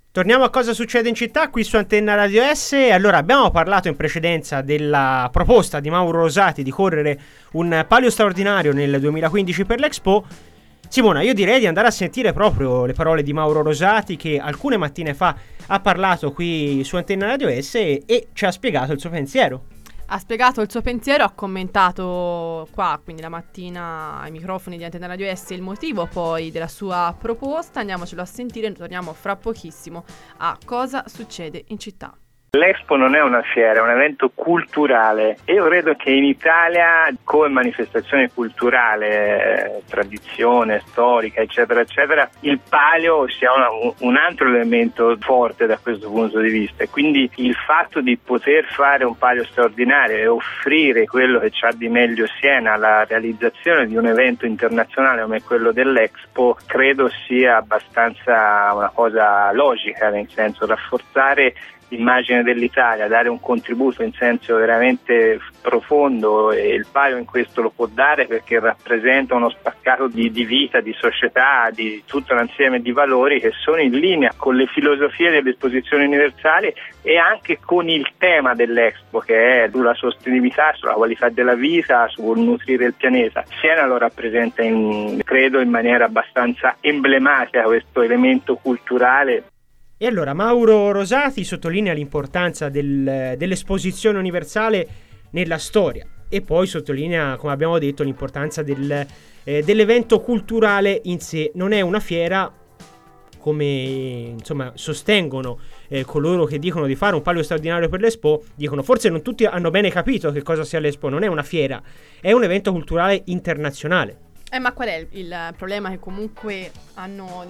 Torniamo a Cosa succede in città qui su Antenna Radio S. Allora, abbiamo parlato in precedenza della proposta di Mauro Rosati di correre un palio straordinario nel 2015 per l'Expo. Simona, io direi di andare a sentire proprio le parole di Mauro Rosati, che alcune mattine fa ha parlato qui su Antenna Radio S e ci ha spiegato il suo pensiero. Ha spiegato il suo pensiero, ha commentato qua, quindi la mattina ai microfoni di Antenna Radio S, il motivo poi della sua proposta. Andiamocelo a sentire, torniamo fra pochissimo a Cosa succede in città. L'Expo non è una fiera, è un evento culturale e io credo che in Italia, come manifestazione culturale, tradizione, storica, eccetera, eccetera, il palio sia un altro elemento forte da questo punto di vista. E quindi il fatto di poter fare un palio straordinario e offrire quello che c'ha di meglio Siena, la realizzazione di un evento internazionale come quello dell'Expo, credo sia abbastanza una cosa logica, nel senso rafforzare l'immagine dell'Italia, dare un contributo in senso veramente profondo, e il palio in questo lo può dare perché rappresenta uno spaccato di vita, di società, di tutto un insieme di valori che sono in linea con le filosofie delle esposizioni universali e anche con il tema dell'Expo, che è sulla sostenibilità, sulla qualità della vita, sul nutrire il pianeta. Siena lo rappresenta credo in maniera abbastanza emblematica questo elemento culturale. E allora Mauro Rosati sottolinea l'importanza dell'esposizione universale nella storia e poi sottolinea, come abbiamo detto, l'importanza dell'evento culturale in sé. Non è una fiera, come insomma sostengono coloro che dicono di fare un palio straordinario per l'Expo. Dicono forse non tutti hanno bene capito che cosa sia l'Expo. Non è una fiera, è un evento culturale internazionale. Ma qual è il problema? Che comunque hanno,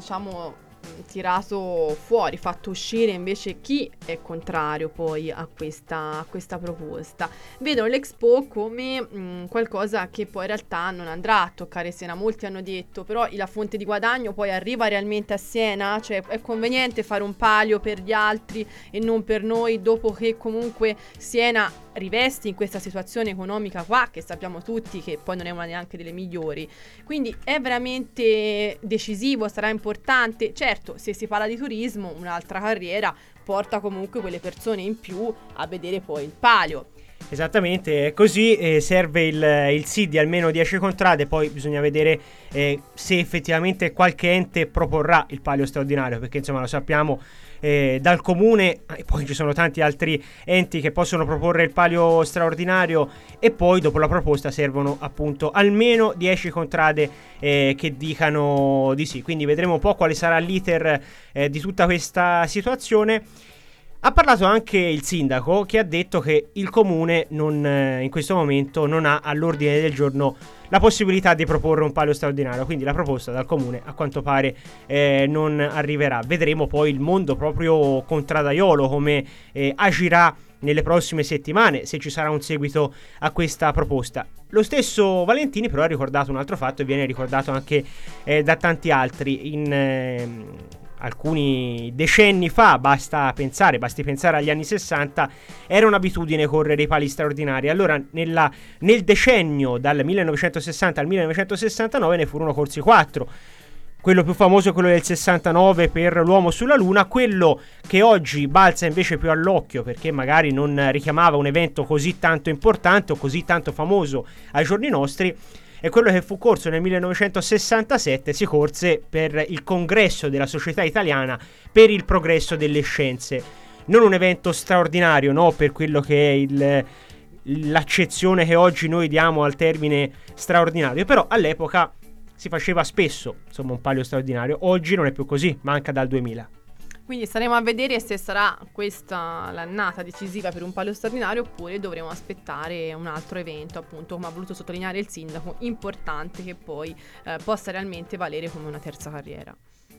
tirato fuori, fatto uscire invece chi è contrario poi a questa proposta. Vedono l'Expo come qualcosa che poi in realtà non andrà a toccare Siena. Molti hanno detto però la fonte di guadagno poi arriva realmente a Siena, cioè è conveniente fare un palio per gli altri e non per noi, dopo che comunque Siena rivesti in questa situazione economica qua, che sappiamo tutti che poi non è una neanche delle migliori. Quindi è veramente decisivo, sarà importante. Certo, se si parla di turismo, un'altra carriera porta comunque quelle persone in più a vedere poi il palio. Esattamente, è così. Serve il sì di almeno 10 contrade, poi bisogna vedere se effettivamente qualche ente proporrà il palio straordinario, perché insomma lo sappiamo dal comune, e poi ci sono tanti altri enti che possono proporre il palio straordinario, e poi dopo la proposta servono appunto almeno 10 contrade che dicano di sì. Quindi vedremo un po' quale sarà l'iter di tutta questa situazione. Ha parlato anche il sindaco, che ha detto che il comune in questo momento non ha all'ordine del giorno la possibilità di proporre un palio straordinario, quindi la proposta dal comune a quanto pare non arriverà. Vedremo poi il mondo proprio contradaiolo come agirà nelle prossime settimane, se ci sarà un seguito a questa proposta. Lo stesso Valentini però ha ricordato un altro fatto, e viene ricordato anche da tanti altri. Alcuni decenni fa, basti pensare agli anni 60, era un'abitudine correre i pali straordinari. Allora nel decennio dal 1960 al 1969 ne furono corsi 4. Quello più famoso è quello del 69 per l'uomo sulla luna. Quello che oggi balza invece più all'occhio, perché magari non richiamava un evento così tanto importante o così tanto famoso ai giorni nostri, è quello che fu corso nel 1967. Si corse per il congresso della Società Italiana per il Progresso delle Scienze. Non un evento straordinario, no, per quello che è l'accezione che oggi noi diamo al termine straordinario, però all'epoca si faceva spesso, insomma, un palio straordinario. Oggi non è più così, manca dal 2000. Quindi staremo a vedere se sarà questa l'annata decisiva per un palio straordinario, oppure dovremo aspettare un altro evento, appunto, come ha voluto sottolineare il sindaco, importante, che poi possa realmente valere come una terza carriera.